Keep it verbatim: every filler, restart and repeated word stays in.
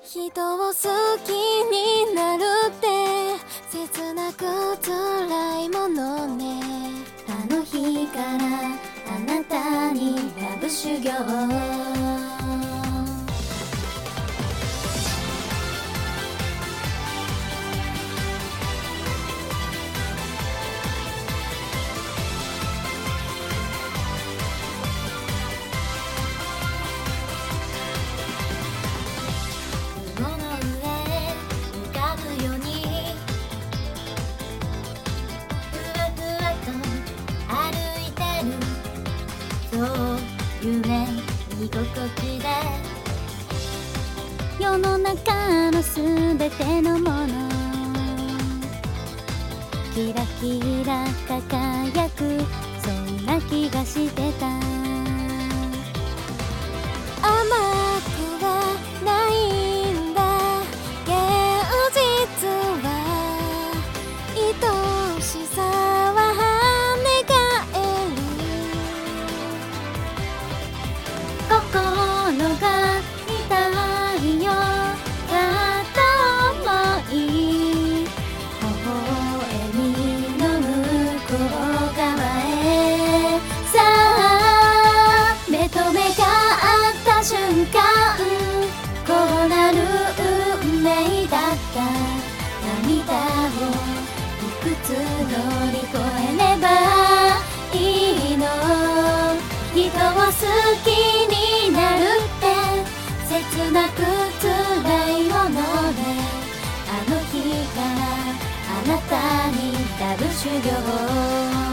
人を好きになるって切なく辛いものね。あの日からあなたにラブ修行。雲の上浮かぶようにふわふわと歩いてる。そう夢見心地で世の中のすべてのものキラキラ輝く、そんな気がしてた。甘くはないんだ現実は、愛しさは跳ね返る。心が痛いよ片思い、微笑みの向こう側へ。さあ目と目が合った瞬間、こうなる運命だった。涙をいくつ乗り越えればいいの。人を好きになるって切なく辛いもので、あの日からあなたにラブ修行。